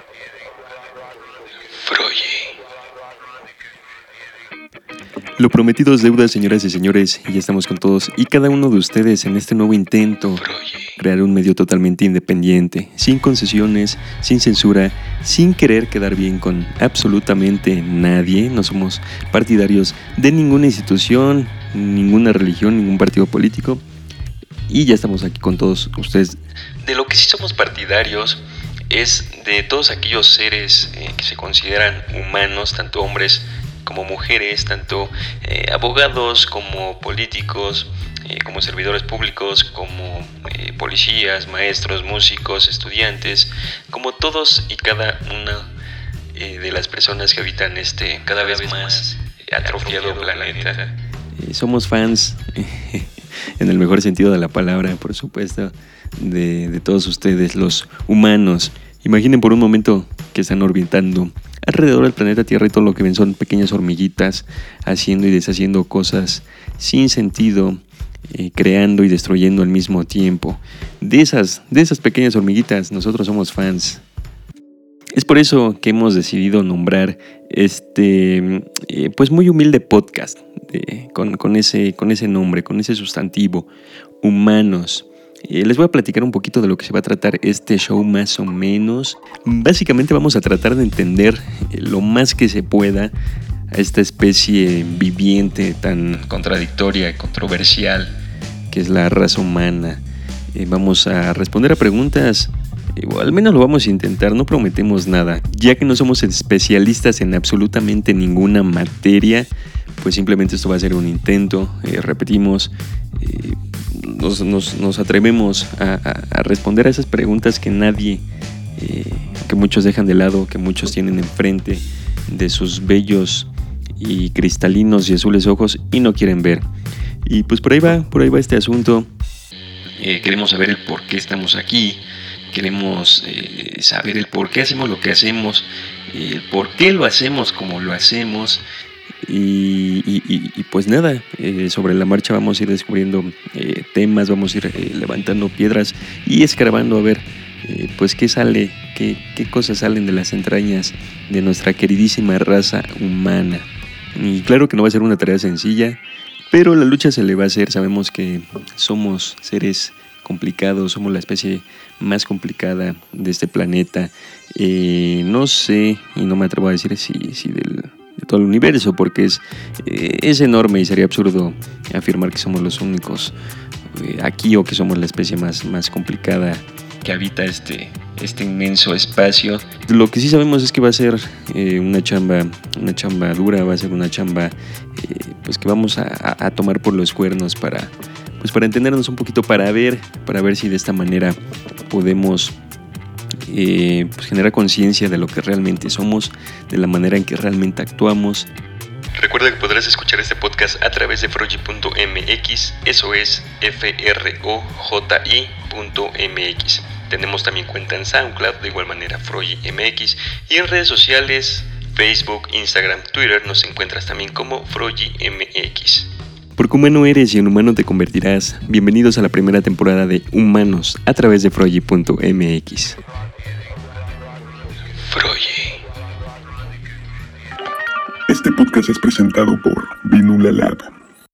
Lo prometido es deuda, señoras y señores, y ya estamos con todos y cada uno de ustedes en este nuevo intento. Crear un medio totalmente independiente, sin concesiones, sin censura, sin querer quedar bien con absolutamente nadie. No somos partidarios de ninguna institución, ninguna religión, ningún partido político. Y ya estamos aquí con todos ustedes. De lo que sí somos partidarios es de todos aquellos seres que se consideran humanos, tanto hombres como mujeres, tanto abogados como políticos, como servidores públicos, como policías, maestros, músicos, estudiantes, como todos y cada una de las personas que habitan este cada vez más atrofiado planeta. Somos fans, en el mejor sentido de la palabra, por supuesto, de todos ustedes, los humanos. Imaginen por un momento que están orbitando alrededor del planeta Tierra y todo lo que ven son pequeñas hormiguitas haciendo y deshaciendo cosas sin sentido, creando y destruyendo al mismo tiempo. De esas pequeñas hormiguitas nosotros somos fans. Es por eso que hemos decidido nombrar este pues muy humilde podcast con ese nombre, con ese sustantivo, Humanos. Les voy a platicar un poquito de lo que se va a tratar este show más o menos. Básicamente vamos a tratar de entender lo más que se pueda a esta especie viviente tan contradictoria y controversial que es la raza humana. Vamos a responder a preguntas, o al menos lo vamos a intentar, no prometemos nada. Ya que no somos especialistas en absolutamente ninguna materia, pues simplemente esto va a ser un intento, repetimos. Nos atrevemos a responder a esas preguntas que nadie, que muchos dejan de lado, que muchos tienen enfrente de sus bellos y cristalinos y azules ojos y no quieren ver. Y pues por ahí va este asunto. Queremos saber el por qué estamos aquí, queremos saber el por qué hacemos lo que hacemos, el por qué lo hacemos como lo hacemos. Y pues nada, sobre la marcha vamos a ir descubriendo temas, vamos a ir levantando piedras y escarbando a ver pues qué sale, qué cosas salen de las entrañas de nuestra queridísima raza humana. Y claro que no va a ser una tarea sencilla, pero la lucha se le va a hacer. Sabemos que somos seres complicados, somos la especie más complicada de este planeta. No sé, y no me atrevo a decir si de todo el universo, porque es enorme y sería absurdo afirmar que somos los únicos aquí o que somos la especie más complicada que habita este inmenso espacio. Lo que sí sabemos es que va a ser una chamba dura, va a ser una chamba pues que vamos a tomar por los cuernos para entendernos un poquito, para ver si de esta manera podemos pues generar conciencia de lo que realmente somos, de la manera en que realmente actuamos. Recuerda que podrás escuchar este podcast a través de froji.mx, eso es FROJI.mx. Tenemos también cuenta en SoundCloud, de igual manera FrojiMX, y en redes sociales, Facebook, Instagram, Twitter, nos encuentras también como FrojiMX. Porque humano eres y en humano te convertirás. Bienvenidos a la primera temporada de Humanos a través de Froji.mx. Froji. Este podcast es presentado por Vinula Lab.